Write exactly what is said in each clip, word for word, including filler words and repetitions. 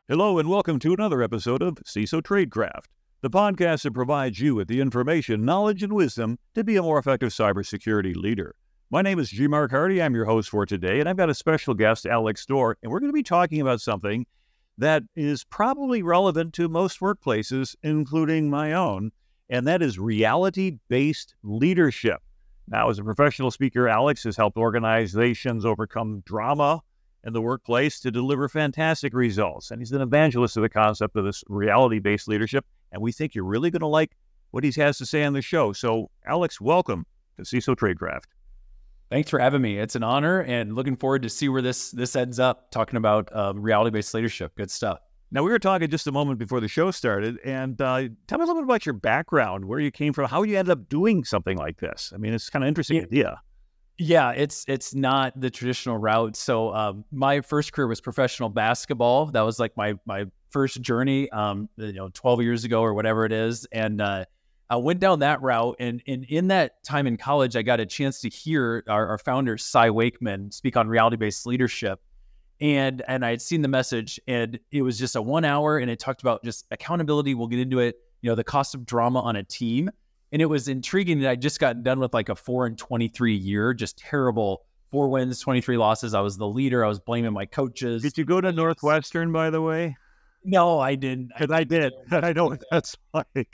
Hello and welcome to another episode of C I S O Tradecraft, the podcast that provides you with the information, knowledge, and wisdom to be a more effective cybersecurity leader. My name is G. Mark Hardy. I'm your host for today, and I've got a special guest, Alex Dorr, and we're going to be talking about something that is probably relevant to most workplaces, including my own, and that is reality-based leadership. Now, as a professional speaker, Alex has helped organizations overcome drama in the workplace to deliver fantastic results. And he's an evangelist of the concept of this reality-based leadership. And we think you're really going to like what he has to say on the show. So, Alex, welcome to C I S O Tradecraft. Thanks for having me. It's an honor and looking forward to see where this this ends up, talking about um, reality-based leadership. Good stuff. Now, we were talking just a moment before the show started, and uh, tell me a little bit about your background, where you came from, how you ended up doing something like this. I mean, it's kind of interesting yeah. idea. Yeah, it's it's not the traditional route. So um, my first career was professional basketball. That was like my my first journey, um, you know, twelve years ago or whatever it is. And uh, I went down that route. And, and in that time in college, I got a chance to hear our, our founder, Cy Wakeman, speak on reality-based leadership. And and I had seen the message, and it was just a one hour, and it talked about just accountability. We'll get into it, you know, the cost of drama on a team. And it was intriguing that I just got done with like a four and twenty-three year, just terrible, four wins, twenty-three losses. I was the leader. I was blaming my coaches. Did you go to Northwestern, by the way? No, I didn't. Because I, I did. And I know what that's like.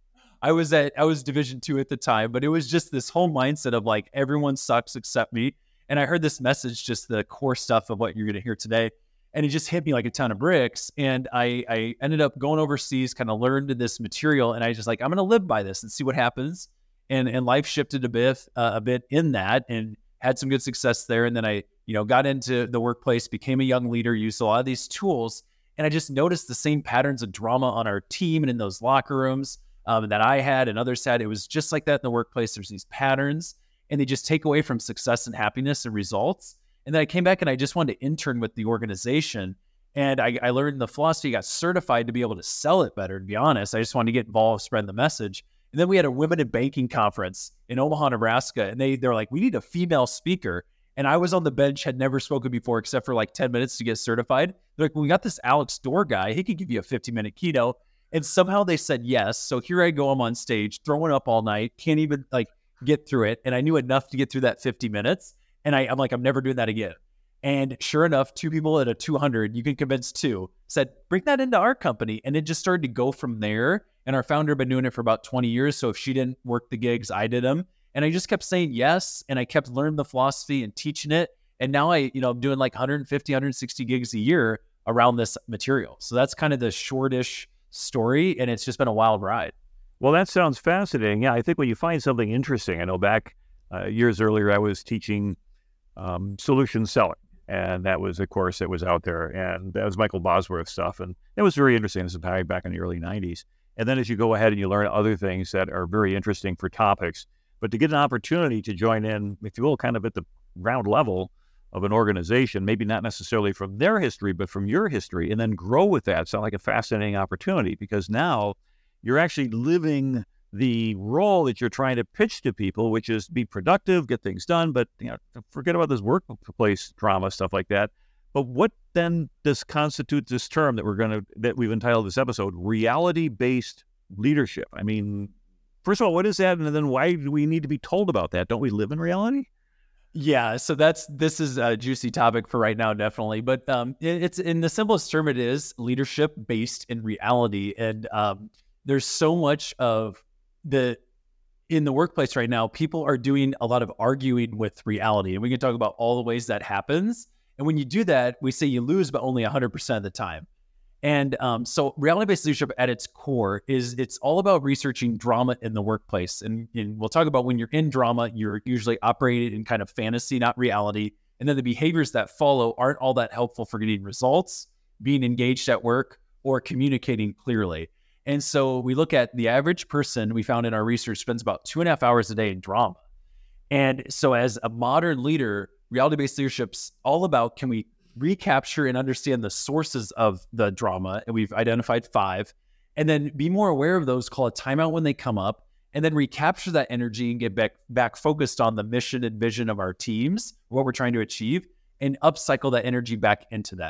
I was at, I was Division two at the time, but it was just this whole mindset of like, everyone sucks except me. And I heard this message, just the core stuff of what you're going to hear today. And it just hit me like a ton of bricks. And I, I ended up going overseas, kind of learned this material. And I just like, I'm going to live by this and see what happens. And and life shifted a bit, uh, a bit in that, and had some good success there. And then I, you know, got into the workplace, became a young leader, used a lot of these tools. And I just noticed the same patterns of drama on our team and in those locker rooms um, that I had and others had. It was just like that in the workplace. There's these patterns, and they just take away from success and happiness and results. And then I came back and I just wanted to intern with the organization. And I, I learned the philosophy, got certified to be able to sell it better, to be honest. I just wanted to get involved, spread the message. And then we had a women in banking conference in Omaha, Nebraska. And they, they're like, we need a female speaker. And I was on the bench, had never spoken before, except for like ten minutes to get certified. They're like, well, we got this Alex Dorr guy. He could give you a fifty minute keynote. And somehow they said yes. So here I go, I'm on stage, throwing up all night, can't even like get through it. And I knew enough to get through that fifty minutes. And I, I'm like, I'm never doing that again. And sure enough, two people at a two hundred, you can convince two, said, bring that into our company. And it just started to go from there. And our founder had been doing it for about twenty years. So if she didn't work the gigs, I did them. And I just kept saying yes. And I kept learning the philosophy and teaching it. And now I, you know, I'm doing like one fifty, one sixty gigs a year around this material. So that's kind of the shortish story. And it's just been a wild ride. Well, that sounds fascinating. Yeah, I think when you find something interesting, I know back uh, years earlier, I was teaching um, solution selling. And that was a course that was out there. And that was Michael Bosworth stuff. And it was very interesting. This is back in the early nineties. And then as you go ahead and you learn other things that are very interesting for topics, but to get an opportunity to join in, if you will, kind of at the ground level of an organization, maybe not necessarily from their history, but from your history, and then grow with that, sounds like a fascinating opportunity, because now you're actually living the role that you're trying to pitch to people, which is be productive, get things done, but you know, forget about this workplace drama, stuff like that. But what then does constitute this term that we're going to, that we've entitled this episode, reality-based leadership? I mean, first of all, what is that? And then why do we need to be told about that? Don't we live in reality? Yeah, so that's this is a juicy topic for right now, definitely. But um, it, it's in the simplest term, it is leadership based in reality. And um, there's so much of the in the workplace right now, people are doing a lot of arguing with reality. And we can talk about all the ways that happens. And when you do that, we say you lose, but only one hundred percent of the time. And um, so reality-based leadership at its core is it's all about researching drama in the workplace. And, and we'll talk about when you're in drama, you're usually operating in kind of fantasy, not reality. And then the behaviors that follow aren't all that helpful for getting results, being engaged at work, or communicating clearly. And so we look at the average person we found in our research spends about two and a half hours a day in drama. And so as a modern leader, reality-based leadership's all about, can we recapture and understand the sources of the drama? And we've identified five, and then be more aware of those, call a timeout when they come up, and then recapture that energy and get back, back focused on the mission and vision of our teams, what we're trying to achieve, and upcycle that energy back into that.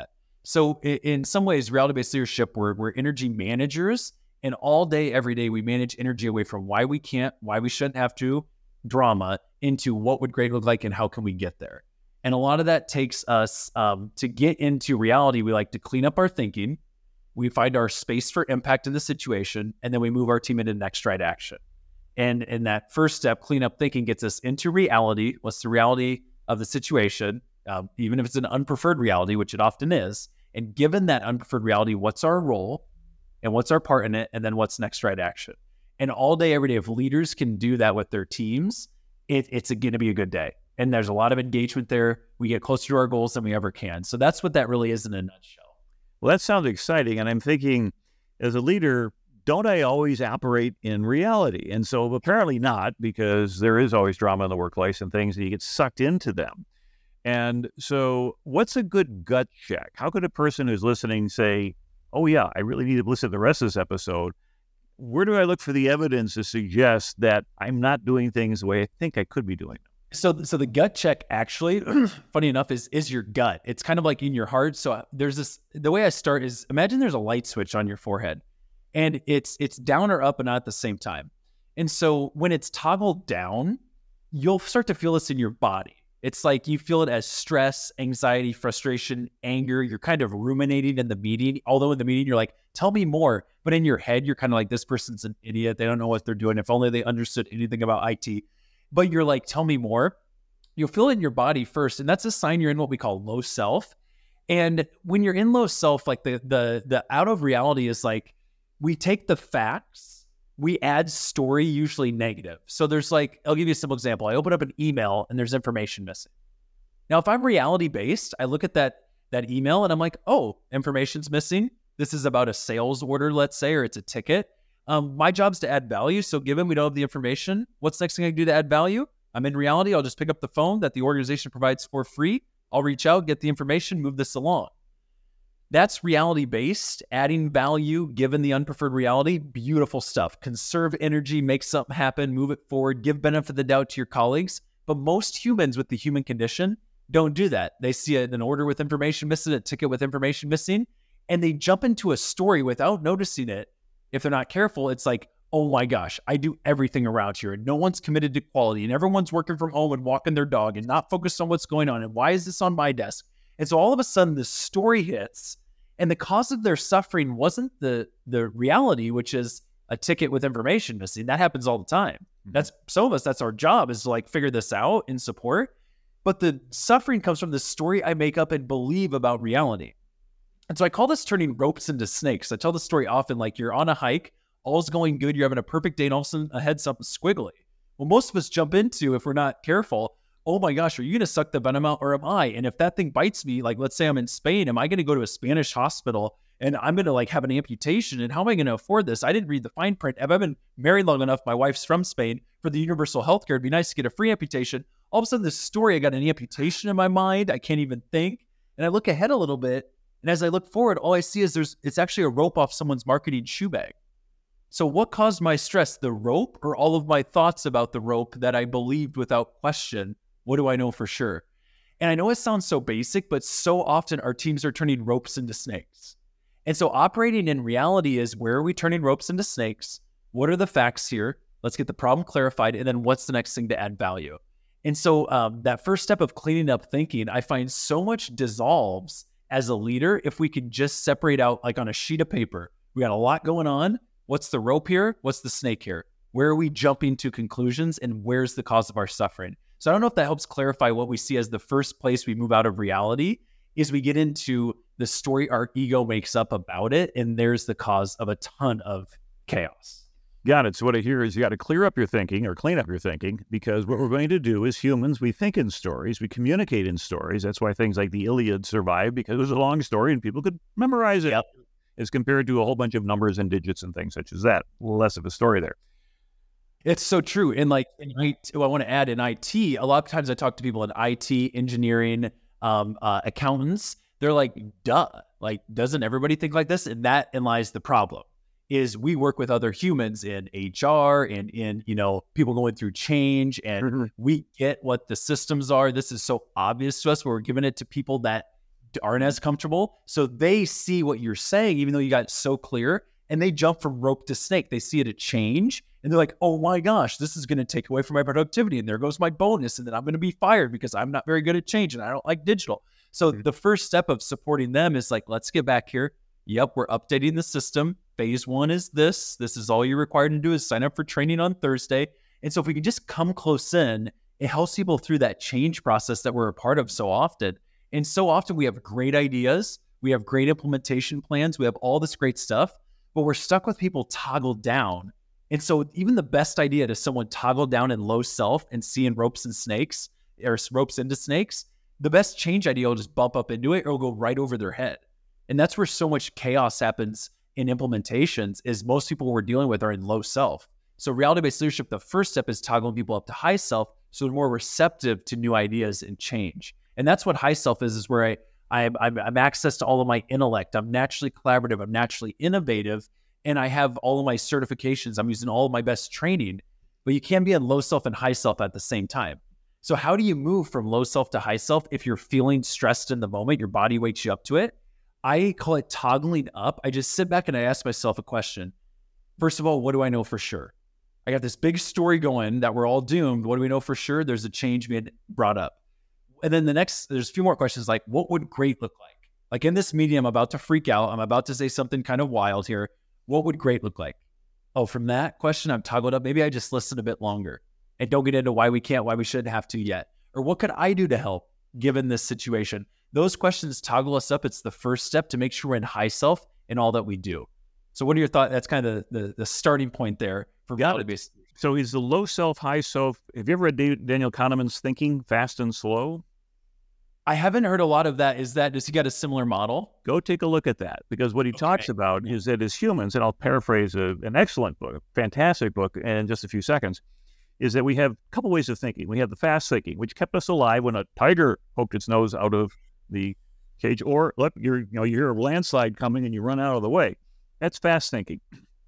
So in, in some ways, reality-based leadership, we're, we're energy managers, and all day, every day, we manage energy away from why we can't, why we shouldn't have to, drama, into what would great look like and how can we get there. And a lot of that takes us um, to get into reality. We like to clean up our thinking. We find our space for impact in the situation, and then we move our team into next right action. And in that first step, clean up thinking gets us into reality. What's the reality of the situation? Um, even if it's an unpreferred reality, which it often is. And given that unpreferred reality, what's our role and what's our part in it? And then what's next right action? And all day, every day, if leaders can do that with their teams, it, it's going to be a good day. And there's a lot of engagement there. We get closer to our goals than we ever can. So that's what that really is in a nutshell. Well, that sounds exciting. And I'm thinking, as a leader, don't I always operate in reality? And so apparently not, because there is always drama in the workplace and things, and you get sucked into them. And so what's a good gut check? How could a person who's listening say, oh yeah, I really need to listen to the rest of this episode? Where do I look for the evidence to suggest that I'm not doing things the way I think I could be doing them? So, so the gut check actually, funny enough, is is your gut. It's kind of like in your heart. So there's this, the way I start is, imagine there's a light switch on your forehead, and it's it's down or up, but not at the same time. And so when it's toggled down, you'll start to feel this in your body. It's like you feel it as stress, anxiety, frustration, anger. You're kind of ruminating in the meeting. Although in the meeting, you're like, tell me more. But in your head, you're kind of like, this person's an idiot. They don't know what they're doing. If only they understood anything about I T. But you're like, tell me more. You'll feel it in your body first. And that's a sign you're in what we call low self. And when you're in low self, like the the the out of reality is like, we take the facts, we add story, usually negative. So there's like, I'll give you a simple example. I open up an email and there's information missing. Now, if I'm reality based, I look at that that email and I'm like, oh, information's missing. This is about a sales order, let's say, or it's a ticket. Um, my job's to add value. So given we don't have the information, what's the next thing I can do to add value? I'm in reality. I'll just pick up the phone that the organization provides for free. I'll reach out, get the information, move this along. That's reality-based, adding value given the unpreferred reality. Beautiful stuff. Conserve energy, make something happen, move it forward, give benefit of the doubt to your colleagues. But most humans with the human condition don't do that. They see an order with information missing, a ticket with information missing, and they jump into a story without noticing it. If they're not careful, it's like, oh my gosh, I do everything around here and no one's committed to quality and everyone's working from home and walking their dog and not focused on what's going on. And why is this on my desk? And so all of a sudden this story hits, and the cause of their suffering wasn't the, the reality, which is a ticket with information missing. That happens all the time. Mm-hmm. That's some of us, that's our job, is to like figure this out and support. But the suffering comes from the story I make up and believe about reality. And so I call this turning ropes into snakes. I tell the story often like you're on a hike, all's going good, you're having a perfect day, and all of a sudden ahead something squiggly. Well, most of us jump into, if we're not careful, oh my gosh, are you going to suck the venom out or am I? And if that thing bites me, like let's say I'm in Spain, am I going to go to a Spanish hospital and I'm going to like have an amputation? And how am I going to afford this? I didn't read the fine print. If I've been married long enough, my wife's from Spain, for the universal healthcare, it'd be nice to get a free amputation. All of a sudden this story, I got an amputation in my mind. I can't even think. And I look ahead a little bit. And as I look forward, all I see is there's it's actually a rope off someone's marketing shoe bag. So what caused my stress, the rope or all of my thoughts about the rope that I believed without question? What do I know for sure? And I know it sounds so basic, but so often our teams are turning ropes into snakes. And so operating in reality is, where are we turning ropes into snakes? What are the facts here? Let's get the problem clarified. And then what's the next thing to add value? And so um, that first step of cleaning up thinking, I find so much dissolves as a leader if we can just separate out, like on a sheet of paper. We got a lot going on. What's the rope here? What's the snake here? Where are we jumping to conclusions, and where's the cause of our suffering? So I don't know if that helps clarify what we see as the first place we move out of reality is we get into the story our ego makes up about it, and there's the cause of a ton of chaos. Got it. So what I hear is you got to clear up your thinking or clean up your thinking, because what we're going to do as humans, we think in stories, we communicate in stories. That's why things like the Iliad survived, because it was a long story and people could memorize it. Yep. As compared to a whole bunch of numbers and digits and things such as that. Less of a story there. It's so true. And like, in I T, well, I want to add in I T, a lot of times I talk to people in I T, engineering, um, uh, accountants. They're like, duh, like, doesn't everybody think like this? And that in lies the problem. Is we work with other humans in H R and in, you know, people going through change, and mm-hmm. we get what the systems are. This is so obvious to us, where we're giving it to people that aren't as comfortable. So they see what you're saying, even though you got it so clear, and they jump from rope to snake. They see it a change and they're like, oh my gosh, this is going to take away from my productivity. And there goes my bonus. And then I'm going to be fired because I'm not very good at change and I don't like digital. So mm-hmm. the first step of supporting them is like, let's get back here. Yep, we're updating the system. Phase one is this. This is all you're required to do is sign up for training on Thursday. And so if we can just come close in, it helps people through that change process that we're a part of so often. And so often we have great ideas. We have great implementation plans. We have all this great stuff, but we're stuck with people toggled down. And so even the best idea to someone toggled down in low self and seeing ropes and snakes or ropes into snakes, the best change idea will just bump up into it or will go right over their head. And that's where so much chaos happens in implementations is most people we're dealing with are in low self. So reality-based leadership, the first step is toggling people up to high self so they're more receptive to new ideas and change. And that's what high self is, is where I, I'm, I'm, I'm access to all of my intellect. I'm naturally collaborative. I'm naturally innovative. And I have all of my certifications. I'm using all of my best training. But you can be in low self and high self at the same time. So how do you move from low self to high self if you're feeling stressed in the moment, your body wakes you up to it? I call it toggling up. I just sit back and I ask myself a question. First of all, what do I know for sure? I got this big story going that we're all doomed. What do we know for sure? There's a change being brought up. And then the next, there's a few more questions like, what would great look like? Like in this meeting, I'm about to freak out. I'm about to say something kind of wild here. What would great look like? Oh, from that question, I'm toggled up. Maybe I just listen a bit longer and don't get into why we can't, why we shouldn't have to yet. Or what could I do to help given this situation? Those questions toggle us up. It's the first step to make sure we're in high self in all that we do. So what are your thoughts? That's kind of the, the, the starting point there for reality-based. So is the low self, high self, have you ever read Daniel Kahneman's Thinking, Fast and Slow? I haven't heard a lot of that. Is that, does he got a similar model? Go take a look at that, because what he okay. talks about is that as humans, and I'll paraphrase a, an excellent book, a fantastic book in just a few seconds, is that we have a couple ways of thinking. We have the fast thinking, which kept us alive when a tiger poked its nose out of the cage, or look, you're, you know, you hear a landslide coming and you run out of the way. That's fast thinking.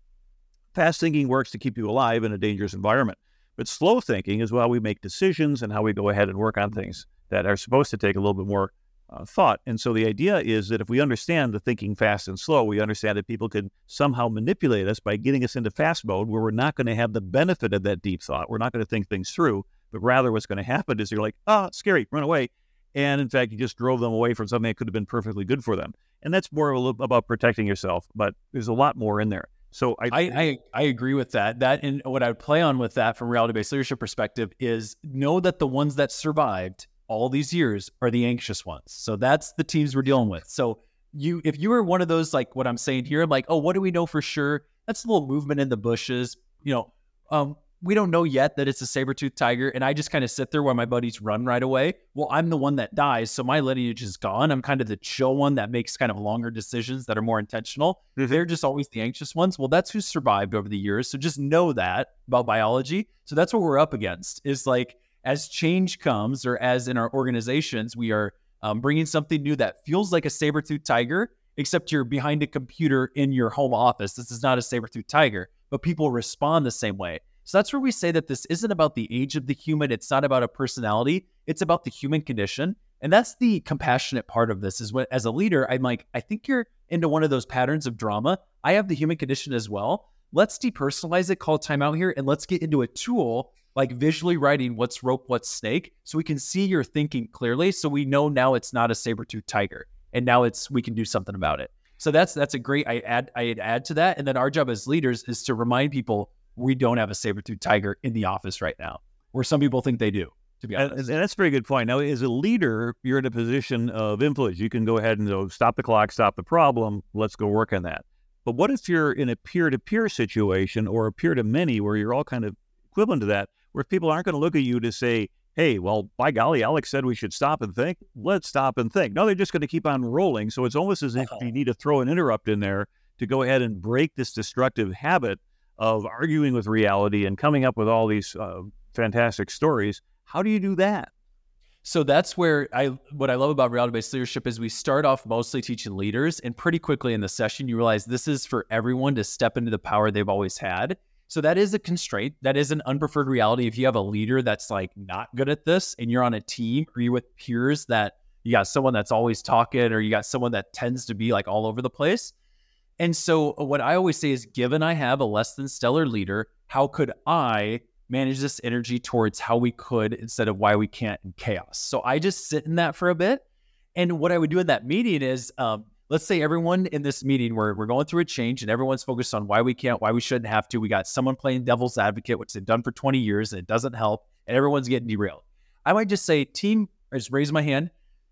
Fast thinking works to keep you alive in a dangerous environment. But slow thinking is how we make decisions and how we go ahead and work on things that are supposed to take a little bit more uh, thought. And so the idea is that if we understand the thinking fast and slow, we understand that people can somehow manipulate us by getting us into fast mode where we're not going to have the benefit of that deep thought. We're not going to think things through, but rather what's going to happen is you're like, ah, oh, scary, run away. And in fact, you just drove them away from something that could have been perfectly good for them. And that's more about protecting yourself, but there's a lot more in there. So I, I, I, I agree with that. That and what I would play on with that from reality-based leadership perspective is know that the ones that survived all these years are the anxious ones. So that's the teams we're dealing with. So you, if you were one of those, like what I'm saying here, like, oh, what do we know for sure? That's a little movement in the bushes. You know, um, we don't know yet that it's a saber-toothed tiger. And I just kind of sit there while my buddies run right away. Well, I'm the one that dies. So my lineage is gone. I'm kind of the chill one that makes kind of longer decisions that are more intentional. Mm-hmm. They're just always the anxious ones. Well, that's who survived over the years. So just know that about biology. So that's what we're up against is like, as change comes, or as in our organizations, we are um, bringing something new that feels like a saber-toothed tiger, except you're behind a computer in your home office. This is not a saber-toothed tiger, but people respond the same way. So that's where we say that this isn't about the age of the human. It's not about a personality. It's about the human condition. And that's the compassionate part of this is what, as a leader, I'm like, I think you're into one of those patterns of drama. I have the human condition as well. Let's depersonalize it, call time out here, and let's get into a tool like visually writing what's rope, what's snake, so we can see your thinking clearly. So we know now it's not a saber-toothed tiger, and now it's we can do something about it. So that's that's a great I add I add to that. And then our job as leaders is to remind people we don't have a saber-toothed tiger in the office right now, where some people think they do. To be honest, and, and that's a very good point. Now, as a leader, you're in a position of influence. You can go ahead and you know, stop the clock, stop the problem. Let's go work on that. But what if you're in a peer-to-peer situation or a peer-to-many where you're all kind of equivalent to that, where people aren't going to look at you to say, hey, well, by golly, Alex said we should stop and think. Let's stop and think. No, they're just going to keep on rolling. So it's almost as if you need to throw an interrupt in there to go ahead and break this destructive habit of arguing with reality and coming up with all these uh, fantastic stories. How do you do that? So that's where I, what I love about reality-based leadership is we start off mostly teaching leaders, and pretty quickly in the session, you realize this is for everyone to step into the power they've always had. So that is a constraint. That is an unpreferred reality. If you have a leader that's like not good at this and you're on a team or you're with peers that, You got someone that's always talking, or you got someone that tends to be like all over the place. And so what I always say is, given I have a less than stellar leader, how could I manage this energy towards how we could instead of why we can't in chaos? So I just sit in that for a bit. And what I would do in that meeting is, um, let's say everyone in this meeting, we're, we're going through a change and everyone's focused on why we can't, why we shouldn't have to. We got someone playing devil's advocate, which they've done for twenty years, and it doesn't help, and everyone's getting derailed. I might just say, team, I just raise my hand.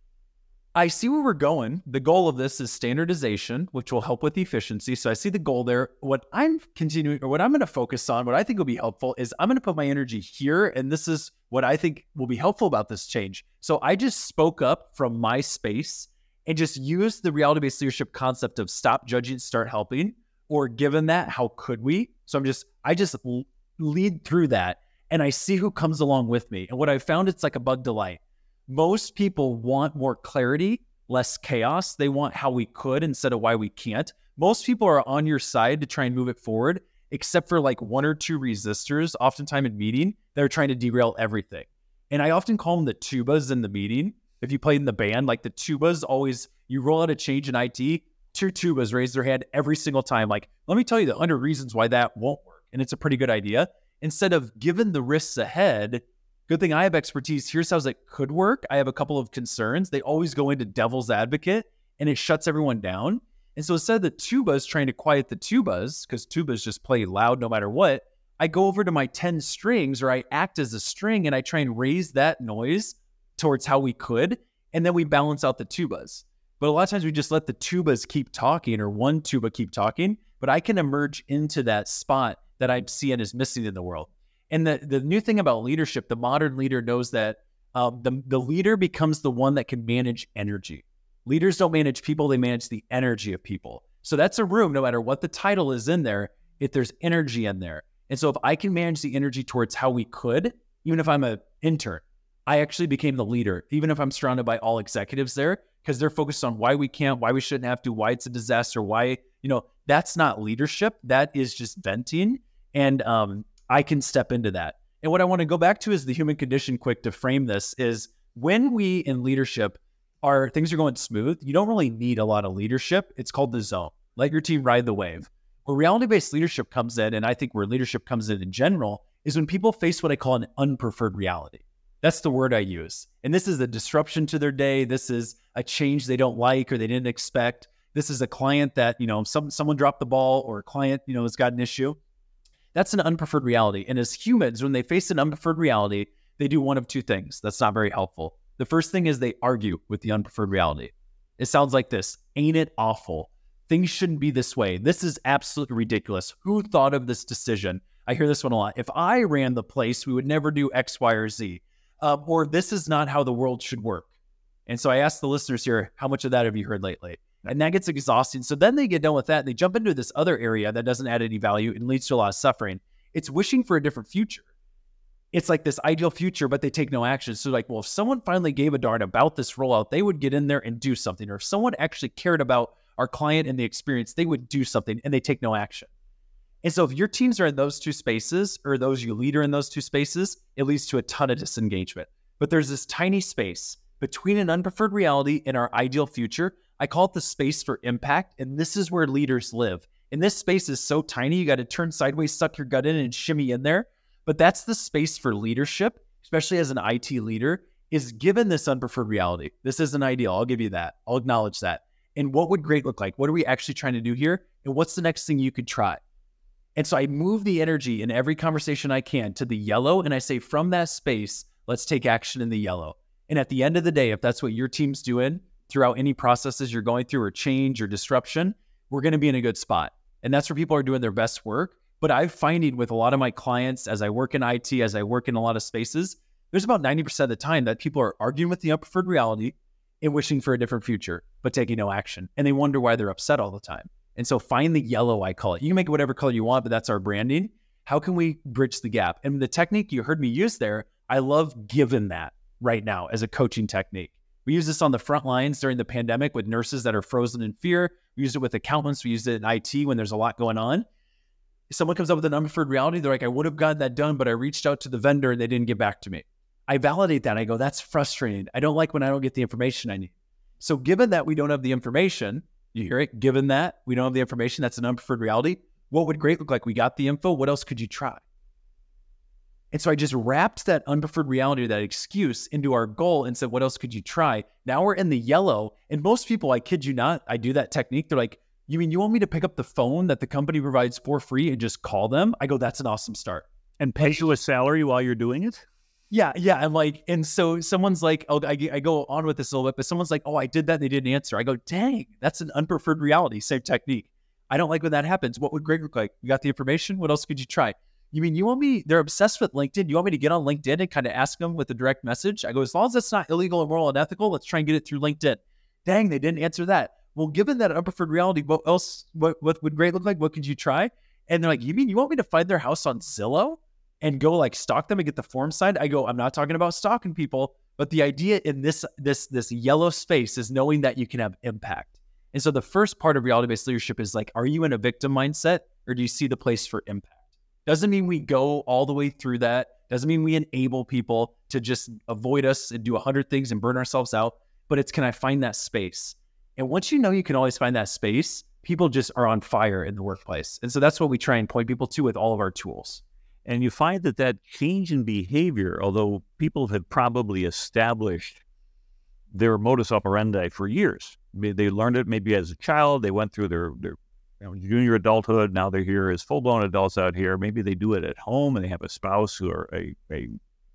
I see where we're going. The goal of this is standardization, which will help with efficiency. So I see the goal there. What I'm continuing, or what I'm going to focus on, what I think will be helpful is I'm going to put my energy here. And this is what I think will be helpful about this change. So I just spoke up from my space and just used the reality-based leadership concept of stop judging, start helping, or given that, how could we? So I'm just, I just lead through that and I see who comes along with me. And what I found, it's like a bug delight. Most people want more clarity, less chaos. They want how we could instead of why we can't. Most people are on your side to try and move it forward, except for like one or two resistors, oftentimes in meeting, that are trying to derail everything. And I often call them the tubas in the meeting. If you played in the band, like the tubas always, you roll out a change in I T, two tubas raise their hand every single time. Like, let me tell you the one hundred reasons why that won't work. And it's a pretty good idea. Instead of given the risks ahead, good thing I have expertise. Here's how it could work. I have a couple of concerns. They always go into devil's advocate and it shuts everyone down. And so instead of the tubas trying to quiet the tubas, because tubas just play loud no matter what, I go over to my ten strings, or I act as a string and I try and raise that noise towards how we could. And then we balance out the tubas. But a lot of times we just let the tubas keep talking, or one tuba keep talking, but I can emerge into that spot that I'm seeing is missing in the world. And the, the new thing about leadership, the modern leader knows that um, the, the leader becomes the one that can manage energy. Leaders don't manage people, they manage the energy of people. So that's a room, no matter what the title is in there, if there's energy in there. And so if I can manage the energy towards how we could, even if I'm an intern, I actually became the leader, even if I'm surrounded by all executives there, because they're focused on why we can't, why we shouldn't have to, why it's a disaster, why, you know, that's not leadership. That is just venting. And, um, I can step into that. And what I want to go back to is the human condition quick to frame this is when we in leadership are, things are going smooth, you don't really need a lot of leadership. It's called the zone. Let your team ride the wave. Where reality-based leadership comes in, and I think where leadership comes in in general, is when people face what I call an unpreferred reality. That's the word I use. And this is a disruption to their day. This is a change they don't like or they didn't expect. This is a client that, you know, some someone dropped the ball, or a client, you know, has got an issue. That's an unpreferred reality. And as humans, when they face an unpreferred reality, they do one of two things. That's not very helpful. The first thing is they argue with the unpreferred reality. It sounds like this: ain't it awful? Things shouldn't be this way. This is absolutely ridiculous. Who thought of this decision? I hear this one a lot. If I ran the place, we would never do X, Y, or Z. Um, or this is not how the world should work. And so I ask the listeners here, how much of that have you heard lately? And that gets exhausting. So then they get done with that and they jump into this other area that doesn't add any value and leads to a lot of suffering. It's wishing for a different future. It's like this ideal future, but they take no action. So like, well, if someone finally gave a darn about this rollout, they would get in there and do something. Or if someone actually cared about our client and the experience, they would do something, and they take no action. And so if your teams are in those two spaces, or those you lead are in those two spaces, it leads to a ton of disengagement. But there's this tiny space between an unpreferred reality and our ideal future. I call it the space for impact, and this is where leaders live. And this space is so tiny, you got to turn sideways, suck your gut in, and shimmy in there. But that's the space for leadership, especially as an I T leader, is given this unpreferred reality. This isn't ideal. I'll give you that. I'll acknowledge that. And what would great look like? What are we actually trying to do here? And what's the next thing you could try? And so I move the energy in every conversation I can to the yellow, and I say, from that space, let's take action in the yellow. And at the end of the day, if that's what your team's doing throughout any processes you're going through, or change or disruption, we're going to be in a good spot. And that's where people are doing their best work. But I'm finding with a lot of my clients, as I work in I T, as I work in a lot of spaces, there's about ninety percent of the time that people are arguing with the unpreferred reality and wishing for a different future, but taking no action. And they wonder why they're upset all the time. And so find the yellow, I call it. You can make it whatever color you want, but that's our branding. How can we bridge the gap? And the technique you heard me use there, I love giving that right now as a coaching technique. We use this on the front lines during the pandemic with nurses that are frozen in fear. We used it with accountants. We used it in I T when there's a lot going on. If someone comes up with an unpreferred reality, they're like, I would have gotten that done, but I reached out to the vendor and they didn't get back to me. I validate that. I go, that's frustrating. I don't like when I don't get the information I need. So given that we don't have the information, you hear it? Given that we don't have the information, that's an unpreferred reality. What would great look like? We got the info. What else could you try? And so I just wrapped that unpreferred reality, that excuse, into our goal and said, what else could you try? Now we're in the yellow. And most people, I kid you not, I do that technique. They're like, you mean you want me to pick up the phone that the company provides for free and just call them? I go, that's an awesome start. And pay you a salary while you're doing it? Yeah, yeah. I'm like, and so someone's like, oh, I, I go on with this a little bit, but someone's like, oh, I did that and they didn't answer. I go, dang, that's an unpreferred reality. Same technique. I don't like when that happens. What would great look like? You got the information? What else could you try? You mean you want me, they're obsessed with LinkedIn. You want me to get on LinkedIn and kind of ask them with a direct message? I go, as long as that's not illegal, immoral, and ethical, let's try and get it through LinkedIn. Dang, they didn't answer that. Well, given that unpreferred reality, what else, what, what would great look like? What could you try? And they're like, you mean you want me to find their house on Zillow and go like stalk them and get the form signed? I go, I'm not talking about stalking people, but the idea in this, this, this yellow space is knowing that you can have impact. And so the first part of reality-based leadership is like, are you in a victim mindset or do you see the place for impact? Doesn't mean we go all the way through that. Doesn't mean we enable people to just avoid us and do a hundred things and burn ourselves out. But it's, can I find that space? And once you know you can always find that space, people just are on fire in the workplace. And so that's what we try and point people to with all of our tools. And you find that that change in behavior, although people have probably established their modus operandi for years. They learned it maybe as a child. They went through their, their you know, junior adulthood. Now they're here as full-blown adults out here. Maybe they do it at home and they have a spouse or a, a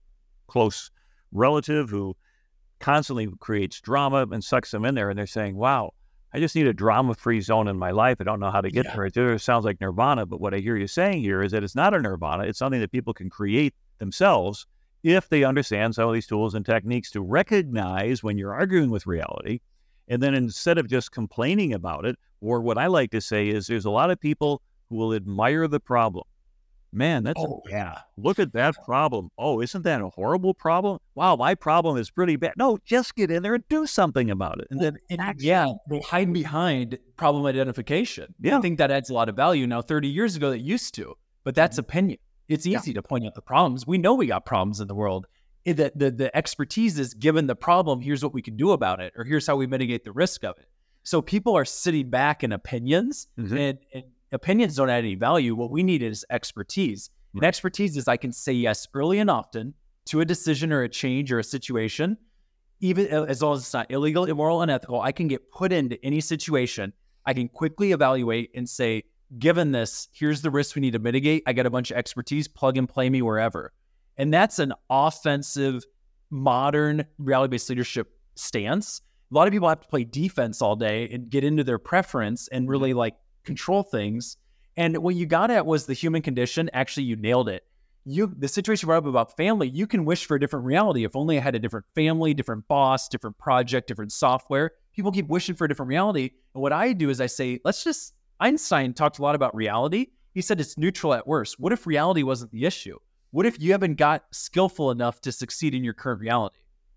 close relative who constantly creates drama and sucks them in there. And they're saying, wow, I just need a drama-free zone in my life. I don't know how to get Yeah. there. It sounds like nirvana, but what I hear you saying here is that it's not a nirvana. It's something that people can create themselves if they understand some of these tools and techniques to recognize when you're arguing with reality. And then instead of just complaining about it, or what I like to say is there's a lot of people who will admire the problem. Man, that's Oh, a, yeah. look at that problem. Oh, isn't that a horrible problem? Wow, my problem is pretty bad. No, just get in there and do something about it. And then And act. yeah, they hide behind problem identification. Yeah. I think that adds a lot of value. Now, thirty years ago, that used to, but that's opinion. It's Yeah. easy to point out the problems. We know we got problems in the world. It- The, the, the expertise is given the problem, here's what we can do about it, or here's how we mitigate the risk of it. So people are sitting back in opinions, Mhm. and, and opinions don't add any value. What we need is expertise. And Right. expertise is I can say yes early and often to a decision or a change or a situation, even as long as it's not illegal, immoral, unethical. I can get put into any situation. I can quickly evaluate and say, given this, here's the risk we need to mitigate. I got a bunch of expertise, plug and play me wherever. And that's an offensive, modern, reality-based leadership stance. A lot of people have to play defense all day and get into their preference and really like control things. And what you got at was the human condition. Actually, you nailed it. You, the situation brought up about family, you can wish for a different reality. If only I had a different family, different boss, different project, different software. People keep wishing for a different reality. And what I do is I say, let's just, Einstein talked a lot about reality. He said it's neutral at worst. What if reality wasn't the issue? What if you haven't got skillful enough to succeed in your current reality?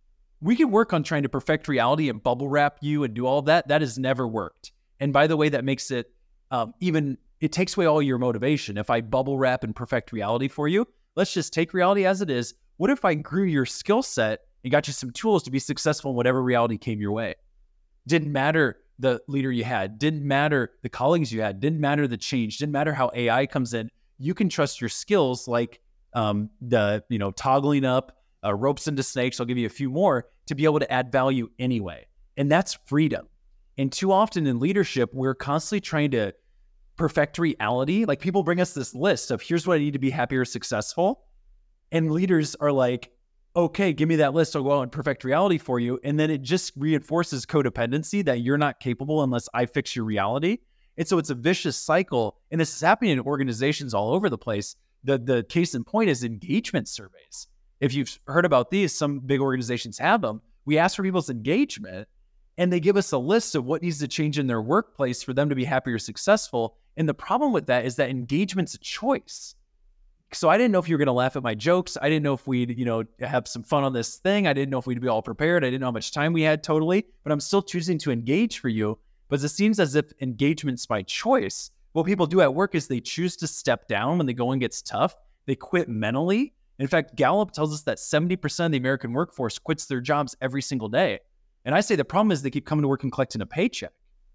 We can work on trying to perfect reality and bubble wrap you and do all of that. That has never worked. And by the way, that makes it um, even, it takes away all your motivation. If I bubble wrap and perfect reality for you, let's just take reality as it is. What if I grew your skill set and got you some tools to be successful in whatever reality came your way? Didn't matter the leader you had, didn't matter the colleagues you had, didn't matter the change, didn't matter how A I comes in. You can trust your skills like um, the, you know, toggling up uh, ropes into snakes. I'll give you a few more to be able to add value anyway. And that's freedom. And too often in leadership, we're constantly trying to perfect reality. Like people bring us this list of here's what I need to be happy or successful. And leaders are like, okay, give me that list. I'll go out and perfect reality for you. And then it just reinforces codependency that you're not capable unless I fix your reality. And so it's a vicious cycle. And this is happening in organizations all over the place. The, the case in point is engagement surveys. If you've heard about these, some big organizations have them. We ask for people's engagement and they give us a list of what needs to change in their workplace for them to be happy or successful. And the problem with that is that engagement's a choice. So I didn't know if you were going to laugh at my jokes. I didn't know if we'd, you know, have some fun on this thing. I didn't know if we'd be all prepared. I didn't know how much time we had totally, but I'm still choosing to engage for you. But it seems as if engagement's by choice. What people do at work is they choose to step down when the going gets tough. They quit mentally In fact, Gallup tells us that seventy percent of the American workforce quits their jobs every single day. And I say the problem is they keep coming to work and collecting a paycheck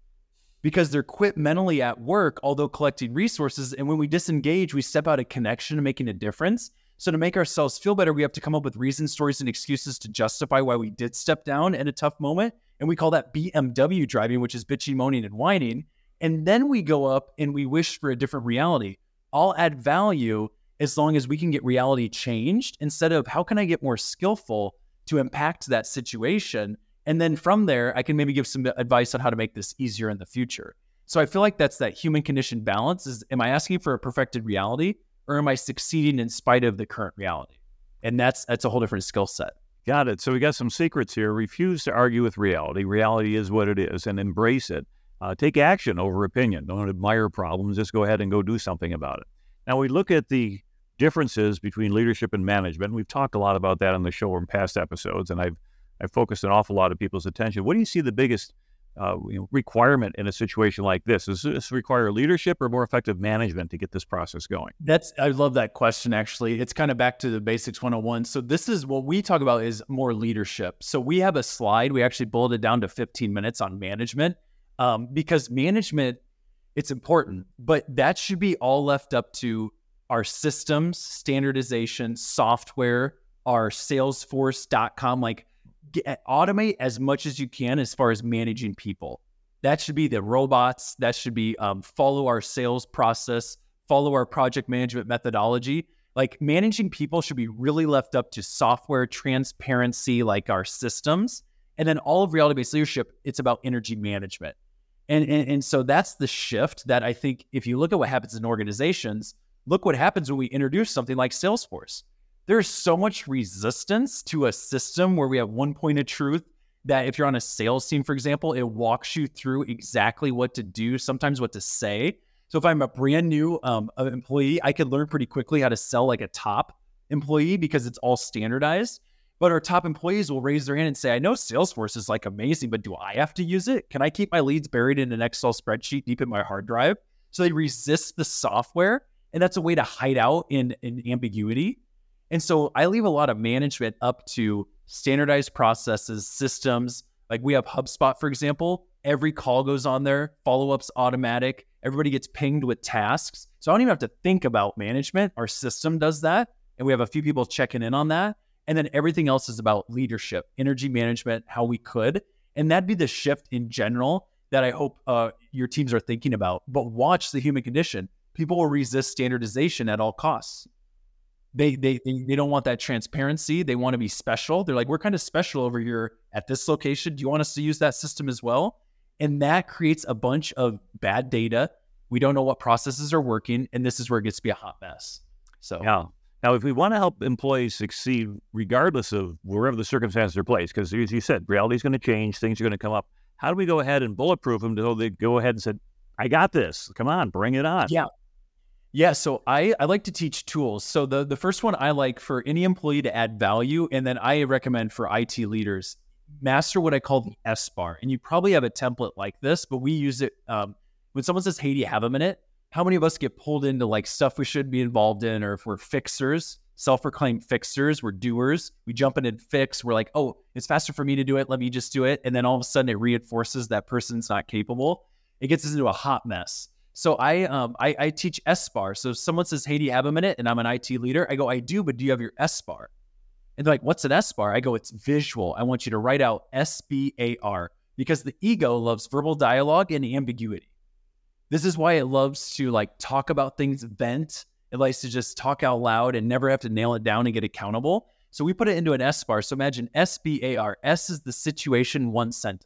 because they're quit mentally at work, although collecting resources. And when we disengage, we step out of connection and making a difference. So to make ourselves feel better, we have to come up with reasons, stories, and excuses to justify why we did step down in a tough moment. And we call that B M W driving, which is bitching, moaning, and whining. And then we go up and we wish for a different reality. I'll add value as long as we can get reality changed instead of how can I get more skillful to impact that situation? And then from there, I can maybe give some advice on how to make this easier in the future. So I feel like that's that human condition balance is, am I asking for a perfected reality or am I succeeding in spite of the current reality? And that's that's a whole different skill set. Got it. So we got some secrets here. Refuse to argue with reality. Reality is what it is, and embrace it. Uh, take action over opinion. Don't admire problems. Just go ahead and go do something about it. Now, we look at the differences between leadership and management. We've talked a lot about that on the show in past episodes, and I've I've focused an awful lot of people's attention. What do you see the biggest uh, you know, requirement in a situation like this? Does this require leadership or more effective management to get this process going? That's I love that question, actually. It's kind of back to the basics one oh one. So this is what we talk about is more leadership. So we have a slide. We actually bulleted down to fifteen minutes on management um, because management, it's important, but that should be all left up to our systems, standardization, software, our salesforce dot com, like get, automate as much as you can as far as managing people. That should be the robots. That should be um, follow our sales process, follow our project management methodology. Like managing people should be really left up to software transparency, like our systems. And then all of reality-based leadership, it's about energy management. And, and, and so that's the shift that I think if you look at what happens in organizations, look what happens when we introduce something like Salesforce. There's so much resistance to a system where we have one point of truth that if you're on a sales team, for example, it walks you through exactly what to do, sometimes what to say. So if I'm a brand new um, employee, I could learn pretty quickly how to sell like a top employee because it's all standardized. But our top employees will raise their hand and say, I know Salesforce is like amazing, but do I have to use it? Can I keep my leads buried in an Excel spreadsheet deep in my hard drive? So they resist the software. And that's a way to hide out in, in ambiguity. And so I leave a lot of management up to standardized processes, systems. Like we have HubSpot, for example. Every call goes on there. Follow-ups automatic. Everybody gets pinged with tasks. So I don't even have to think about management. Our system does that. And we have a few people checking in on that. And then everything else is about leadership, energy management, how we could. And that'd be the shift in general that I hope uh, your teams are thinking about. But watch the human condition. People will resist standardization at all costs. They, they they they don't want that transparency. They want to be special. They're like, we're kind of special over here at this location. Do you want us to use that system as well? And that creates a bunch of bad data. We don't know what processes are working. And this is where it gets to be a hot mess. So yeah. Now, if we want to help employees succeed, regardless of wherever the circumstances are placed, because as you said, reality is going to change, things are going to come up. How do we go ahead and bulletproof them so they go ahead and say, I got this. Come on, bring it on. Yeah. Yeah, so I, I like to teach tools. So the, the first one I like for any employee to add value, and then I recommend for I T leaders, master what I call the S bar. And you probably have a template like this, but we use it um, when someone says, hey, do you have a minute? How many of us get pulled into like stuff we shouldn't be involved in, or if we're fixers, self-proclaimed fixers, we're doers, we jump in and fix, we're like, oh, it's faster for me to do it, let me just do it. And then all of a sudden it reinforces that person's not capable. It gets us into a hot mess. So I, um, I I teach S bar. So if someone says, hey, do you have a minute? And I'm an I T leader. I go, I do, but do you have your S bar? And they're like, what's an S bar? I go, it's visual. I want you to write out S B A R because the ego loves verbal dialogue and ambiguity. This is why it loves to like talk about things, vent. It likes to just talk out loud and never have to nail it down and get accountable. So we put it into an S bar. So imagine S B A R. S is the situation, one sentence.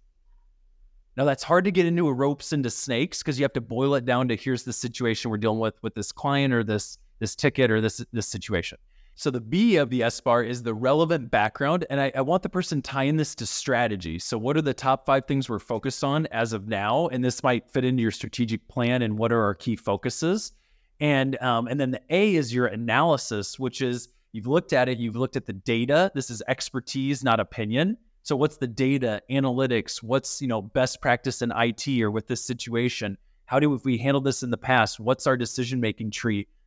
Now that's hard to get into a ropes into snakes because you have to boil it down to here's the situation we're dealing with with this client or this this ticket or this this situation. So the B of the S bar is the relevant background. And I, I want the person tying this to strategy. So what are the top five things we're focused on as of now? And this might fit into your strategic plan and what are our key focuses? And um, and then the A is your analysis, which is you've looked at it, you've looked at the data. This is expertise, not opinion. So what's the data, analytics, what's, you know, best practice in I T or with this situation? How do if we handled this in the past? What's our decision-making tree?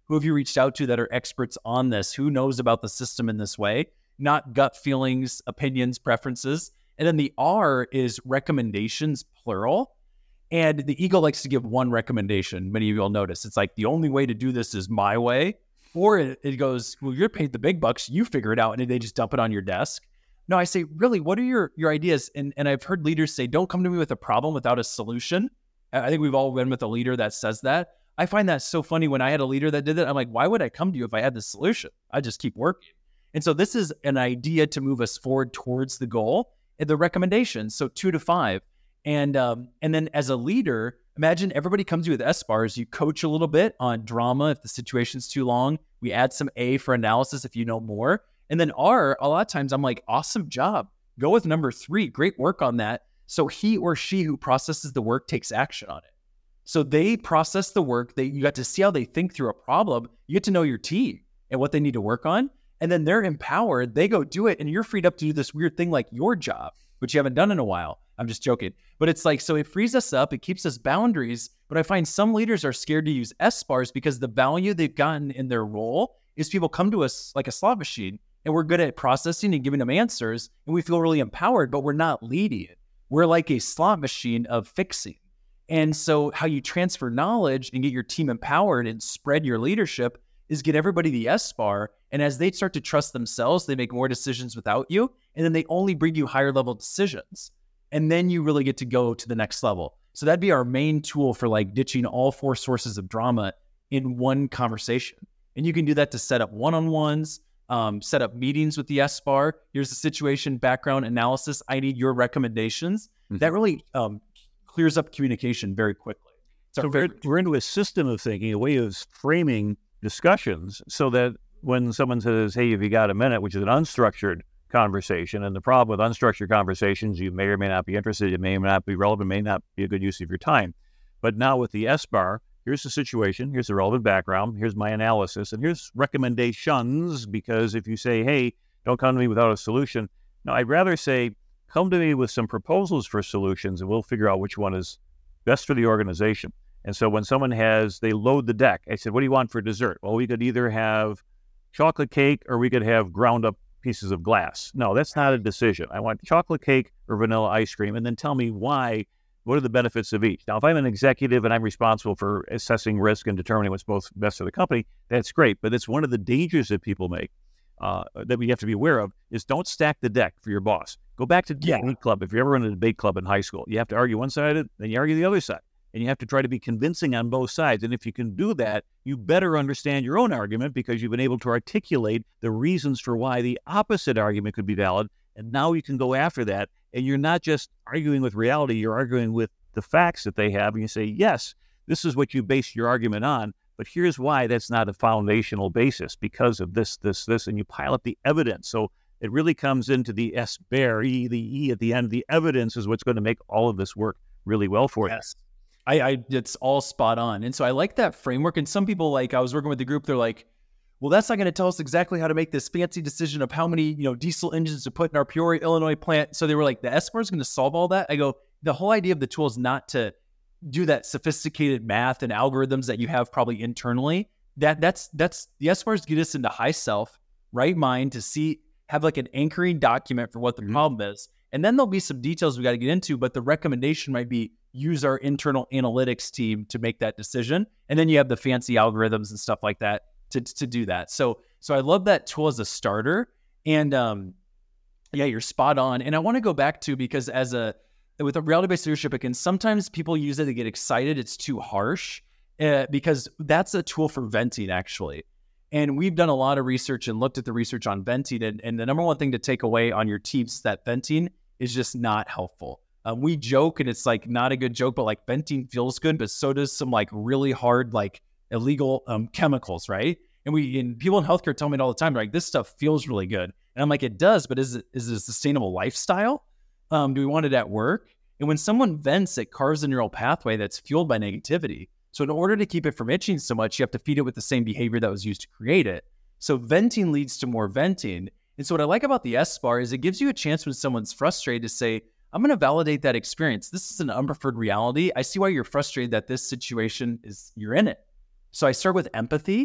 Who have you reached out to that are experts on this? Who knows about the system in this way? Not gut feelings, opinions, preferences. And then the R is recommendations, plural. And the ego likes to give one recommendation. Many of you will notice. It's like, the only way to do this is my way. Or it, it goes, well, you're paid the big bucks. You figure it out. And they just dump it on your desk. No, I say, really, what are your, your ideas? And, and I've heard leaders say, don't come to me with a problem without a solution. I think we've all been with a leader that says that. I find that so funny. When I had a leader that did that, I'm like, why would I come to you if I had the solution? I just keep working. And so this is an idea to move us forward towards the goal and the recommendations. So two to five. And um, and then as a leader, imagine everybody comes to you with S bars. You coach a little bit on drama if the situation's too long. We add some A for analysis if you know more. And then R, a lot of times I'm like, awesome job. Go with number three. Great work on that. So he or she who processes the work takes action on it. So they process the work. They you got to see how they think through a problem. You get to know your team and what they need to work on. And then they're empowered. They go do it. And you're freed up to do this weird thing like your job, which you haven't done in a while. I'm just joking. But it's like, so it frees us up. It keeps us boundaries. But I find some leaders are scared to use S bars because the value they've gotten in their role is people come to us like a slot machine and we're good at processing and giving them answers. And we feel really empowered, but we're not leading it. We're like a slot machine of fixing. And so how you transfer knowledge and get your team empowered and spread your leadership is get everybody the S bar. And as they start to trust themselves, they make more decisions without you. And then they only bring you higher level decisions. And then you really get to go to the next level. So that'd be our main tool for like ditching all four sources of drama in one conversation. And you can do that to set up one-on-ones, um, set up meetings with the S bar. Here's the situation, background analysis. I need your recommendations. Mm-hmm. That really um, clears up communication very quickly. So we're, we're into a system of thinking, a way of framing discussions so that when someone says, hey, have you got a minute, which is an unstructured conversation. And the problem with unstructured conversations, you may or may not be interested, it may or may not be relevant, may not be a good use of your time. But now with the S bar, here's the situation, here's the relevant background, here's my analysis, and here's recommendations, because if you say, hey, don't come to me without a solution, no, I'd rather say, come to me with some proposals for solutions and we'll figure out which one is best for the organization. And so when someone has, they load the deck, I said, what do you want for dessert? Well, we could either have chocolate cake or we could have ground up pieces of glass. No, that's not a decision. I want chocolate cake or vanilla ice cream, and then tell me why, what are the benefits of each? Now, if I'm an executive and I'm responsible for assessing risk and determining what's both best for the company, that's great. But it's one of the dangers that people make uh, that we have to be aware of is don't stack the deck for your boss. Go back to the yeah. debate club. If you ever run a debate club in high school, you have to argue one side, then you argue the other side. And you have to try to be convincing on both sides. And if you can do that, you better understand your own argument because you've been able to articulate the reasons for why the opposite argument could be valid. And now you can go after that. And you're not just arguing with reality, you're arguing with the facts that they have. And you say, yes, this is what you base your argument on, but here's why that's not a foundational basis because of this, this, this, and you pile up the evidence. So it really comes into the S bear, E, the E at the end. The evidence is what's going to make all of this work really well for yes. you. I, I, it's all spot on. And so I like that framework. And some people, like I was working with the group, they're like, well, that's not going to tell us exactly how to make this fancy decision of how many, you know, diesel engines to put in our Peoria, Illinois plant. So they were like, the S bar is going to solve all that. I go, the whole idea of the tool is not to do that sophisticated math and algorithms that you have probably internally. That that's, that's the S bars get us into high self, right mind to see, have like an anchoring document for what the mm-hmm. problem is. And then there'll be some details we got to get into, but the recommendation might be use our internal analytics team to make that decision. And then you have the fancy algorithms and stuff like that to, to do that. So, so I love that tool as a starter. And um, yeah, you're spot on. And I want to go back to, because as a, with a reality-based leadership, again, sometimes people use it to get excited. It's too harsh uh, because that's a tool for venting actually. And we've done a lot of research and looked at the research on venting. And, and the number one thing to take away on your teams is that venting is just not helpful. Um, we joke and it's like not a good joke, but like venting feels good, but so does some like really hard, like illegal um, chemicals, right? And we, and people in healthcare tell me it all the time, like this stuff feels really good. And I'm like, it does, but is it, is it a sustainable lifestyle? Um, do we want it at work? And when someone vents, it carves a neural pathway that's fueled by negativity. So in order to keep it from itching so much, you have to feed it with the same behavior that was used to create it. So venting leads to more venting. And so what I like about the S bar is it gives you a chance when someone's frustrated to say, I'm going to validate that experience. This is an unpreferred reality. I see why you're frustrated that this situation is, you're in it. So I start with empathy.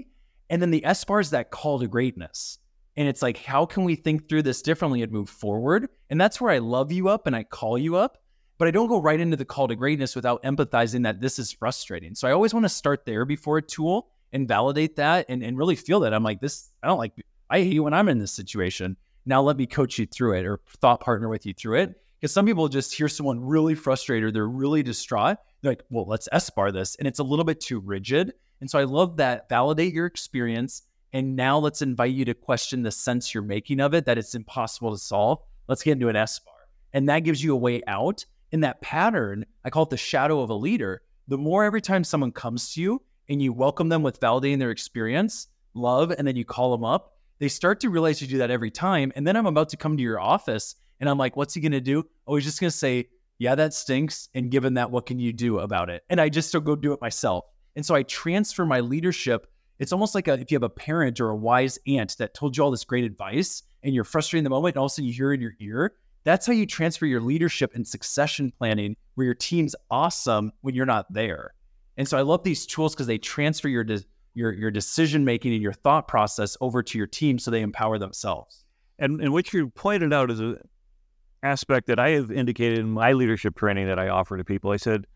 And then the S bar is that call to greatness. And it's like, how can we think through this differently and move forward? And that's where I love you up and I call you up, but I don't go right into the call to greatness without empathizing that this is frustrating. So I always want to start there before a tool and validate that and, and really feel that. I'm like, this, I don't like, I hate when I'm in this situation. Now let me coach you through it or thought partner with you through it. Because some people just hear someone really frustrated or they're really distraught. They're like, well, let's S-bar this. And it's a little bit too rigid. And so I love that. Validate your experience. And now let's invite you to question the sense you're making of it, that it's impossible to solve. Let's get into an S-bar. And that gives you a way out. In that pattern, I call it the shadow of a leader. The more every time someone comes to you and you welcome them with validating their experience, love, and then you call them up, they start to realize you do that every time. And then I'm about to come to your office and I'm like, what's he going to do? Oh, he's just going to say, yeah, that stinks. And given that, what can you do about it? And I just don't go do it myself. And so I transfer my leadership. It's almost like a, if you have a parent or a wise aunt that told you all this great advice and you're frustrated in the moment and all of a sudden you hear it in your ear. That's how you transfer your leadership and succession planning where your team's awesome when you're not there. And so I love these tools because they transfer your, de- your, your decision-making and your thought process over to your team so they empower themselves. And, and what you pointed out is a aspect that I have indicated in my leadership training that I offer to people. I said,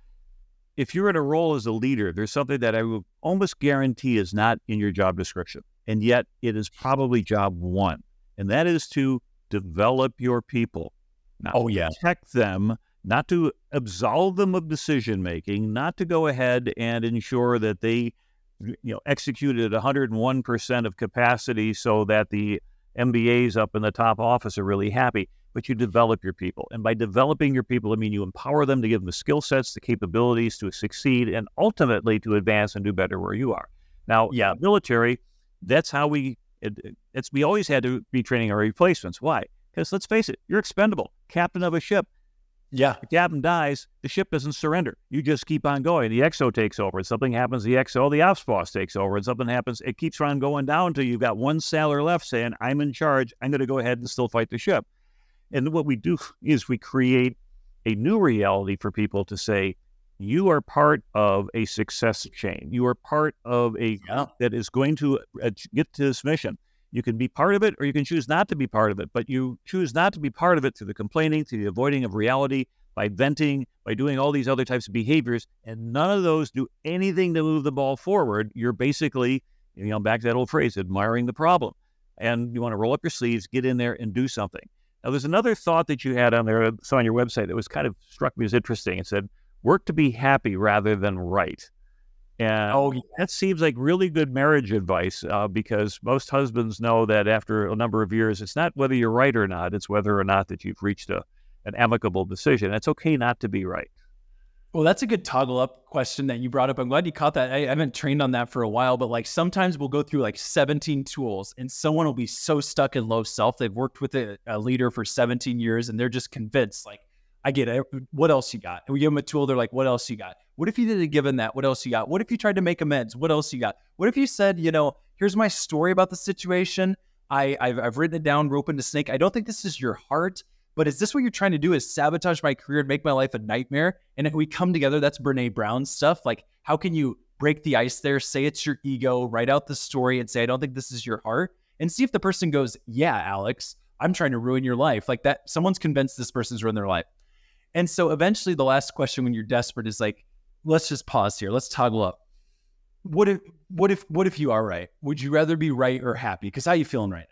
if you're in a role as a leader, there's something that I will almost guarantee is not in your job description. And yet it is probably job one. And that is to develop your people. Not oh, to yeah. protect them, not to absolve them of decision-making, not to go ahead and ensure that they you know, executed at one hundred one percent of capacity so that the M B As up in the top office are really happy. But you develop your people. And by developing your people, I mean you empower them to give them the skill sets, the capabilities to succeed, and ultimately to advance and do better where you are. Now, yeah, military, that's how we, it, it's, we always had to be training our replacements. Why? Because let's face it, you're expendable. Captain of a ship. Yeah. The captain dies, the ship doesn't surrender. You just keep on going. The X O takes over. And something happens, the X O, the ops boss takes over. And something happens, it keeps on going down until you've got one sailor left saying, I'm in charge. I'm going to go ahead and still fight the ship. And what we do is we create a new reality for people to say, you are part of a success chain. You are part of a yeah. that is going to uh, get to this mission. You can be part of it or you can choose not to be part of it, but you choose not to be part of it through the complaining, through the avoiding of reality, by venting, by doing all these other types of behaviors, and none of those do anything to move the ball forward. You're basically, you know, back to that old phrase, admiring the problem. And you want to roll up your sleeves, get in there and do something. Now, there's another thought that you had on there, saw on your website that was kind of struck me as interesting. It said, work to be happy rather than right. And oh, yeah. that seems like really good marriage advice uh, because most husbands know that after a number of years, it's not whether you're right or not, it's whether or not that you've reached a, an amicable decision. It's okay not to be right. Well, that's a good toggle up question that you brought up. I'm glad you caught that. I, I haven't trained on that for a while, but like sometimes we'll go through like seventeen tools and someone will be so stuck in low self. They've worked with a, a leader for seventeen years and they're just convinced like, I get it. What else you got? And we give them a tool. They're like, what else you got? What if you didn't give them that? What else you got? What if you tried to make amends? What else you got? What if you said, you know, here's my story about the situation. I, I've, I've written it down, rope into snake. I don't think this is your heart. But is this what you're trying to do is sabotage my career and make my life a nightmare? And if we come together, that's Brene Brown stuff. Like, how can you break the ice there, say it's your ego, write out the story and say, I don't think this is your heart, and see if the person goes, yeah, Alex, I'm trying to ruin your life. Like that, someone's convinced this person's ruined their life. And so eventually the last question when you're desperate is like, let's just pause here. Let's toggle up. What if, what if, what if you are right? Would you rather be right or happy? Because how are you feeling right now?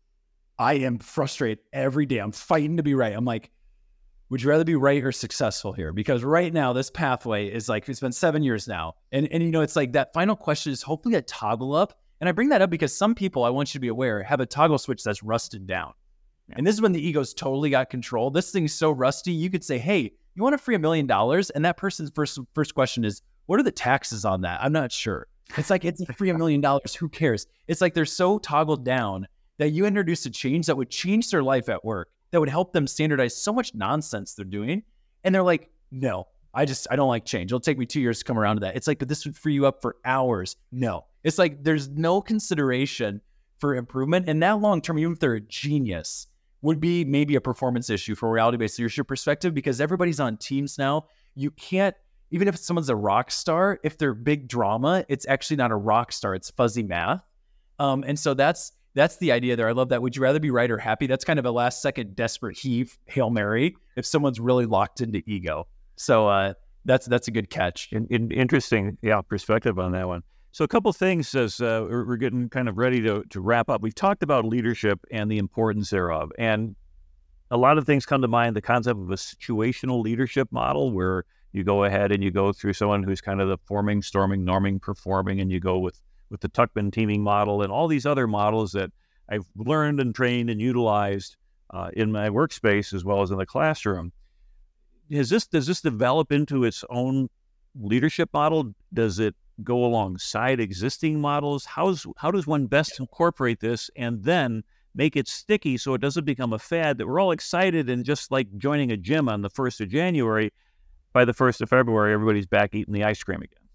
I am frustrated every day. I'm fighting to be right. I'm like, would you rather be right or successful here? Because right now, this pathway is like, it's been seven years now. And, and you know, it's like that final question is hopefully a toggle up. And I bring that up because some people, I want you to be aware, have a toggle switch that's rusted down. Yeah. And this is when the ego's totally got control. This thing's so rusty, you could say, hey, you want to free a million dollars? And that person's first first question is, what are the taxes on that? I'm not sure. It's like, it's a free a million dollars. Who cares? It's like they're so toggled down that you introduce a change that would change their life at work, that would help them standardize so much nonsense they're doing. And they're like, no, I just, I don't like change. It'll take me two years to come around to that. It's like, but this would free you up for hours. No, it's like, there's no consideration for improvement. And that long-term, even if they're a genius, would be maybe a performance issue for a reality-based leadership perspective, because everybody's on teams now. You can't, even if someone's a rock star, if they're big drama, it's actually not a rock star, it's fuzzy math. Um, and so that's that's the idea there. I love that. Would you rather be right or happy? That's kind of a last second desperate heave, Hail Mary, if someone's really locked into ego. So uh, that's that's a good catch. In, in, interesting, yeah, perspective on that one. So a couple things as uh, we're we're getting kind of ready to, to wrap up. We've talked about leadership and the importance thereof. And a lot of things come to mind, the concept of a situational leadership model where you go ahead and you go through someone who's kind of the forming, storming, norming, performing, and you go with, with the Tuckman teaming model and all these other models that I've learned and trained and utilized uh, in my workspace as well as in the classroom. Is this, does this develop into its own leadership model? Does it go alongside existing models? How's, how does one best incorporate this and then make it sticky so it doesn't become a fad that we're all excited and just like joining a gym on the first of January, by the first of February, everybody's back eating the ice cream again?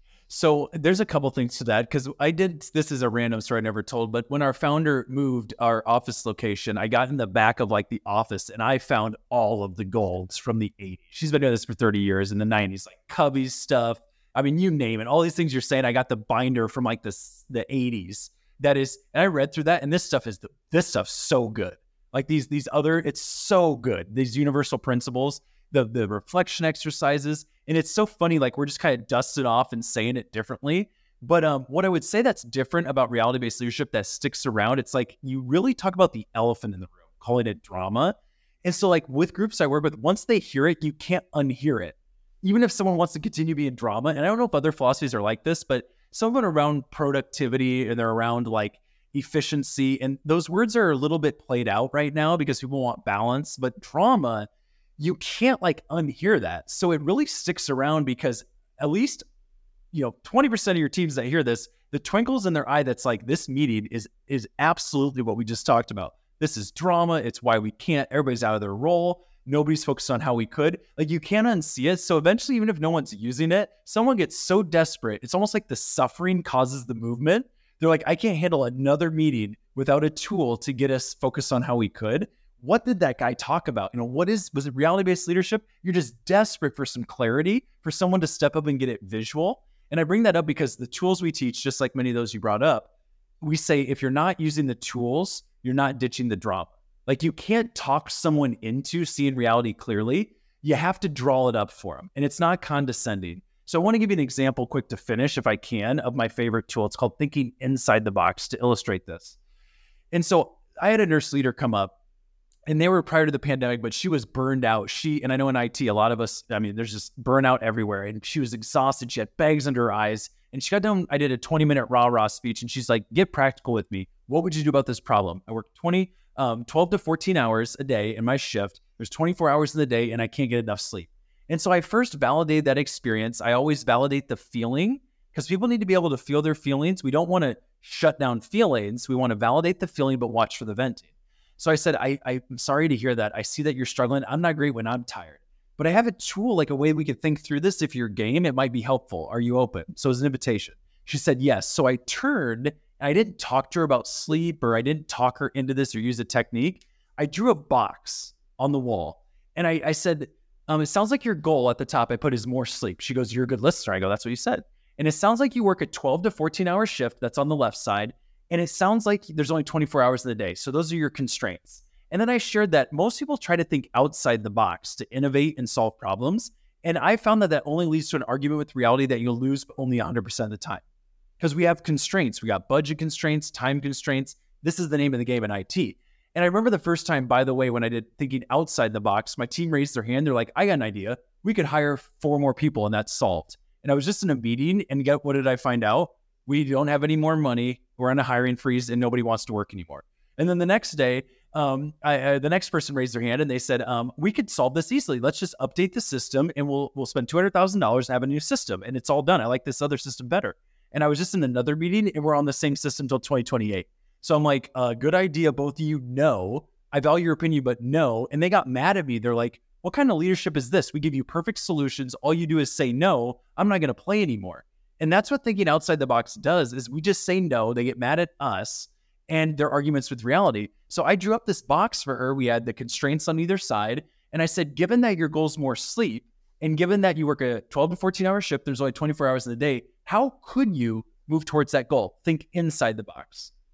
So there's a couple things to that, because I did, this is a random story I never told, but when our founder moved our office location, I got in the back of like the office and I found all of the golds from the eighties. She's been doing this for thirty years, in the nineties, like Cubbies stuff. I mean, you name it, all these things you're saying. I got the binder from like the, the eighties. That is, and I read through that, and this stuff is, the, this stuff's so good. Like these, these other, it's so good. These universal principles, the, the reflection exercises. And it's so funny, like we're just kind of dusting off and saying it differently. But um, what I would say that's different about reality-based leadership that sticks around, it's like you really talk about the elephant in the room, calling it drama. And so like with groups I work with, once they hear it, you can't unhear it. Even if someone wants to continue being drama, and I don't know if other philosophies are like this, but someone around productivity and they're around like efficiency, and those words are a little bit played out right now because people want balance, but drama, you can't like unhear that. So it really sticks around because at least, you know, twenty percent of your teams that hear this, the twinkles in their eye, that's like, this meeting is, is absolutely what we just talked about. This is drama. It's why we can't, everybody's out of their role. Nobody's focused on how we could. Like you can't unsee it. So eventually, even if no one's using it, someone gets so desperate. It's almost like the suffering causes the movement. They're like, I can't handle another meeting without a tool to get us focused on how we could. What did that guy talk about? You know, what is, was it reality-based leadership? You're just desperate for some clarity, for someone to step up and get it visual. And I bring that up because the tools we teach, just like many of those you brought up, we say, if you're not using the tools, you're not ditching the drama. Like you can't talk someone into seeing reality clearly. You have to draw it up for them. And it's not condescending. So I want to give you an example quick to finish, if I can, of my favorite tool. It's called Thinking Inside the Box, to illustrate this. And so I had a nurse leader come up, and they were prior to the pandemic, but she was burned out. She, and I know in I T, a lot of us, I mean, there's just burnout everywhere. And she was exhausted. She had bags under her eyes. And she got done, I did a twenty minute rah rah speech. And she's like, get practical with me. What would you do about this problem? I work twenty, um, twelve to fourteen hours a day in my shift. There's twenty-four hours in the day and I can't get enough sleep. And so I first validated that experience. I always validate the feeling, because people need to be able to feel their feelings. We don't want to shut down feelings. We want to validate the feeling, but watch for the venting. So I said, I, I'm sorry to hear that. I see that you're struggling. I'm not great when I'm tired, but I have a tool, like a way we could think through this. If you're game, it might be helpful. Are you open? So it's an invitation. She said, yes. So I turned, and I didn't talk to her about sleep, or I didn't talk her into this or use a technique. I drew a box on the wall, and I, I said, um, it sounds like your goal at the top I put is more sleep. She goes, you're a good listener. I go, that's what you said. And it sounds like you work a twelve to fourteen hour shift. That's on the left side. And it sounds like there's only twenty-four hours in the day. So those are your constraints. And then I shared that most people try to think outside the box to innovate and solve problems. And I found that that only leads to an argument with reality that you'll lose only one hundred percent of the time. Because we have constraints. We got budget constraints, time constraints. This is the name of the game in I T. And I remember the first time, by the way, when I did thinking outside the box, my team raised their hand. They're like, I got an idea. We could hire four more people and that's solved. And I was just in a meeting, and get, what did I find out? We don't have any more money. We're on a hiring freeze and nobody wants to work anymore. And then the next day, um, I, I, the next person raised their hand and they said, um, we could solve this easily. Let's just update the system and we'll we'll spend two hundred thousand dollars and have a new system. And it's all done. I like this other system better. And I was just in another meeting and we're on the same system till twenty twenty-eight. So I'm like, uh, good idea. Both of you know. I value your opinion, but no. And they got mad at me. They're like, what kind of leadership is this? We give you perfect solutions. All you do is say no. I'm not going to play anymore. And that's what thinking outside the box does, is we just say no. They get mad at us and their arguments with reality. So I drew up this box for her. We had the constraints on either side. And I said, given that your goal is more sleep, and given that you work a twelve to fourteen hour shift, there's only twenty-four hours in the day, how could you move towards that goal? Think inside the box.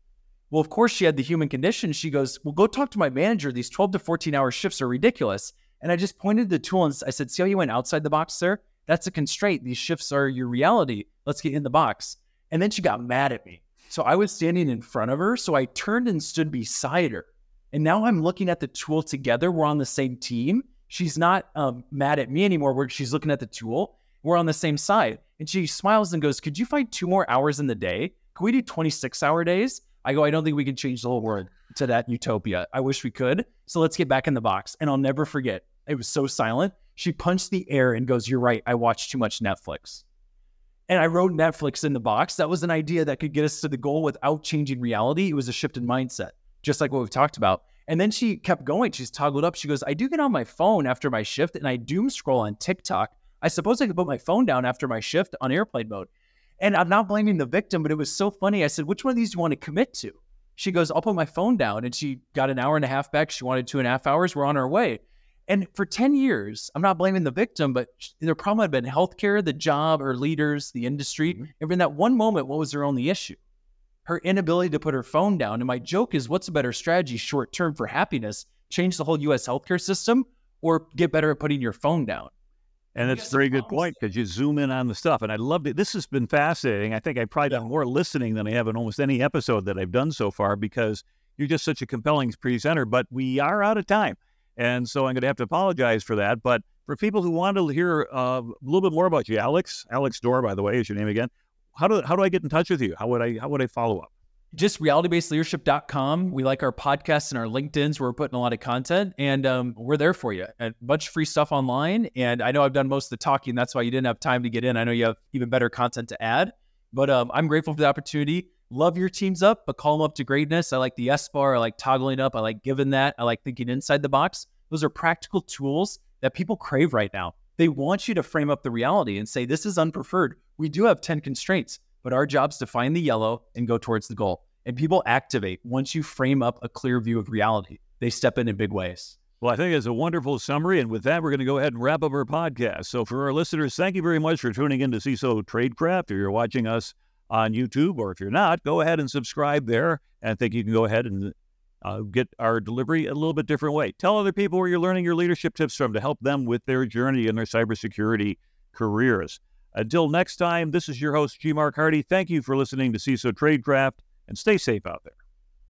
Well, of course, she had the human condition. She goes, well, go talk to my manager. These twelve to fourteen hour shifts are ridiculous. And I just pointed to the tool and I said, see how you went outside the box, sir? That's a constraint. These shifts are your reality. Let's get in the box. And then she got mad at me. So I was standing in front of her. So I turned and stood beside her. And now I'm looking at the tool together. We're on the same team. She's not um, mad at me anymore where she's looking at the tool. We're on the same side. And she smiles and goes, could you find two more hours in the day? Can we do twenty-six hour days? I go, I don't think we can change the whole world to that utopia. I wish we could. So let's get back in the box. And I'll never forget. It was so silent. She punched the air and goes, you're right. I watched too much Netflix. And I wrote Netflix in the box. That was an idea that could get us to the goal without changing reality. It was a shift in mindset, just like what we've talked about. And then she kept going. She's toggled up. She goes, I do get on my phone after my shift and I doom scroll on TikTok. I suppose I could put my phone down after my shift on airplane mode. And I'm not blaming the victim, but it was so funny. I said, which one of these do you want to commit to? She goes, I'll put my phone down. And she got an hour and a half back. She wanted two and a half hours. We're on our way. And for ten years, I'm not blaming the victim, but their problem had been healthcare, the job, her leaders, the industry. Mm-hmm. And in that one moment, what was her only issue? Her inability to put her phone down. And my joke is, what's a better strategy short term for happiness? Change the whole U S healthcare system or get better at putting your phone down? And it's a very good point because you zoom in on the stuff. And I loved it. This has been fascinating. I think I've probably done more listening than I have in almost any episode that I've done so far because you're just such a compelling presenter. But we are out of time. And so I'm going to have to apologize for that. But for people who want to hear uh, a little bit more about you, Alex, Alex Doerr, by the way, is your name again. How do how do I get in touch with you? How would I how would I follow up? Just reality based leadership dot com. We like our podcasts and our LinkedIns where we're putting a lot of content and um, we're there for you. A bunch of free stuff online. And I know I've done most of the talking. That's why you didn't have time to get in. I know you have even better content to add, but um, I'm grateful for the opportunity. Love your teams up, but call them up to greatness. I like the S bar. I like toggling up. I like giving that. I like thinking inside the box. Those are practical tools that people crave right now. They want you to frame up the reality and say, this is unpreferred. We do have ten constraints, but our job's to find the yellow and go towards the goal. And people activate once you frame up a clear view of reality. They step in in big ways. Well, I think it's a wonderful summary. And with that, we're going to go ahead and wrap up our podcast. So for our listeners, thank you very much for tuning in to C I S O Tradecraft. If you're watching us on YouTube, or if you're not, go ahead and subscribe there. And I think you can go ahead and uh, get our delivery a little bit different way. Tell other people where you're learning your leadership tips from to help them with their journey in their cybersecurity careers. Until next time, this is your host, G. Mark Hardy. Thank you for listening to C I S O Tradecraft, and stay safe out there.